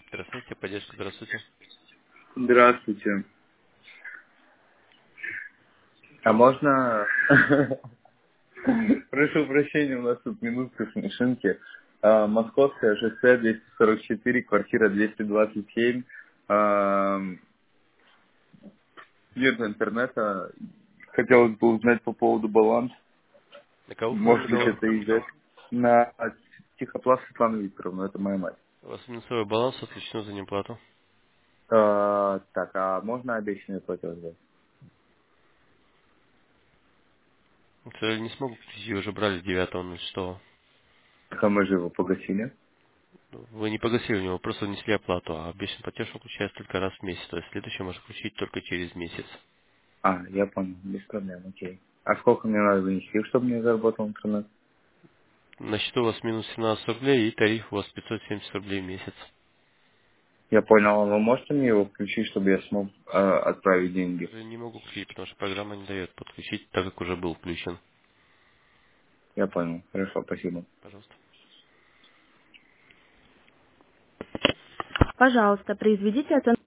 Здравствуйте, поддержка, здравствуйте. Здравствуйте. А можно... Прошу прощения, у нас тут минутка смешинки. Московское шоссе 244, квартира 227. А, Нет интернета. Хотелось бы узнать по поводу баланса. На кого Может быть, разговор? это из на Тихоплав Светлану Викторовну, это моя мать. У вас минусовой баланс отключено за неплату. Так, а можно обещанный платеж дать? К сожалению, не смогу включить, ее уже брали 9.06. Так, а мы же его погасили. Вы не погасили у него, просто внесли оплату, а обещанный платеж выключается только раз в месяц, то есть следующий можно включить только через месяц. Я понял, без проблем, окей. А сколько мне надо занести, чтобы мне заработал интернет? На счету у вас минус 17 рублей и тариф у вас 570 рублей в месяц. Я понял, а вы можете мне его включить, чтобы я смог отправить К деньги? сожалению, не могу включить, потому что программа не дает подключить, так как уже был включен. Я понял, хорошо, спасибо. Пожалуйста. Пожалуйста, произведите оценку.